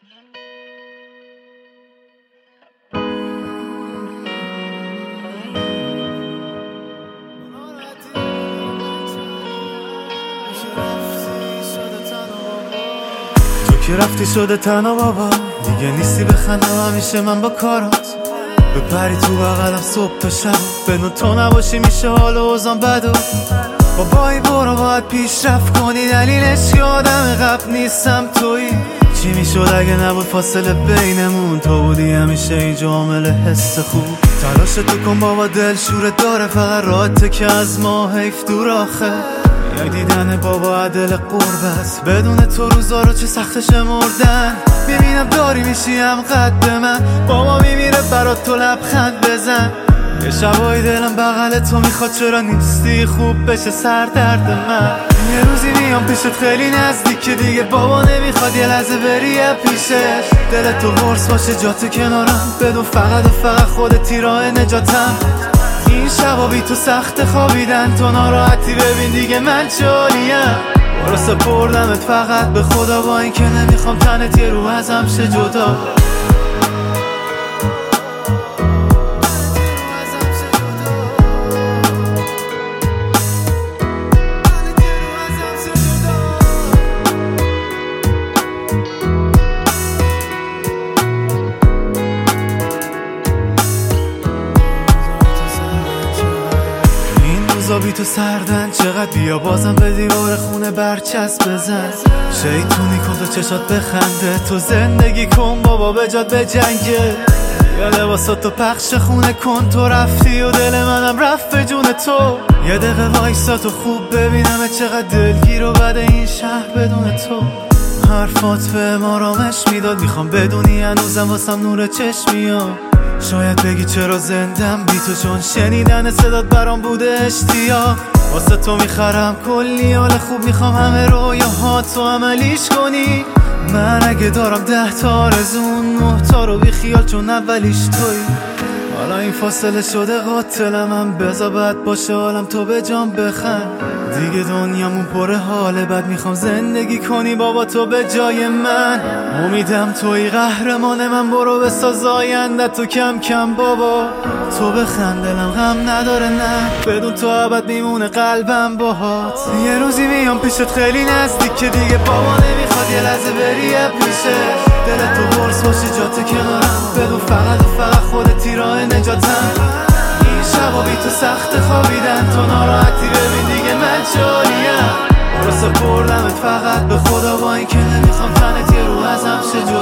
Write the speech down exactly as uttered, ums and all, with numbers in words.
که رفتی شده تنها بابا، دیگه نیستی بخندم همیشه من با کارات بپری تو بغلم صبح تا شب، بدون تو نباشی میشه حال و اوزان بدو. بابایی برو باید پیشرفت کنی، دلیلش که آدم قبل نیستم تویی. چی میشد اگه نبود فاصله بینمون، تو بودی همیشه این جامل حس خوب. تلاش تو کن بابا دل شورت داره، فقط راحته که از ما حیف دور آخه. یک دیدن بابا عدل قربت، بدون تو روزا رو چه سختش مردن. میبینم داری میشی هم قد من، بابا میمیره برات تو لبخند بزن. یه شبایی دلم بغل تو میخواد، چرا نیستی خوب بشه سر درد من. یه روزی میام پیشت خیلی نزدیک که دیگه بابا نمیخواد یه لحظه بری پیشش. دلت تو قرص باشه جات کنارم، بدون فقط و فقط خودتی راه نجاتم. این شبا بی تو سخت خوابیدن، تو ناراحتی ببین دیگه من چالیم. برو سپردمت فقط به خدا، با این که نمیخوام تنت یه رو ازم شه جدا. بی تو سردن چقدر، بیا بازم به دیوار خونه برچسب بزن. شیطونی کن تو چشات بخنده، تو زندگی کن بابا به جات بجنگه. یا لباساتو پخش خونه کن، تو رفتی و دل منم رفت به جون تو. یه دقیقه وایسا تو خوب ببینم چقدر دلگیر و بده این شهر بدون تو. حرفات به ما آرامش میداد، میخوام بدونی هنوزم واسم نور چشمیام. شاید بگی چرا زندم بی تو، چون شنیدن صدات برام بوده اشتیاق. واسه تو میخرم کلی حال خوب، میخوام همه رویاهاتو عملیش کنی. من اگه دارم ده تا آرزون، نه تا رو بی خیال چون اولیش تویی. حالا این فاصله شده قاتلم، هم بذار بد باشه حالم تو به جام بخند. دیگه دنیامون پر حاله بد، میخوام زندگی کنی بابا تو به جای من. امیدم توی قهرمان من، برو بساز آینده تو کم کم بابا. تو بخند دلم غم نداره نه، بدون تو ابد میمونه قلبم باهات. یه روزی میام پیشت خیلی نزدیک که دیگه بابا نمیخواد یه لحظه بری پیشه. دلت تو قرص باشه جات کنارم، بدون فقط و فقط خودتی راه نجاتم. این شبا بی تو سخت خوابیدن، تو ناراحتی ببین دیگه من چالیم. برو سپردمت فقط به خدا، با این که نمیخوام تنت یه رو ازم شه جدا.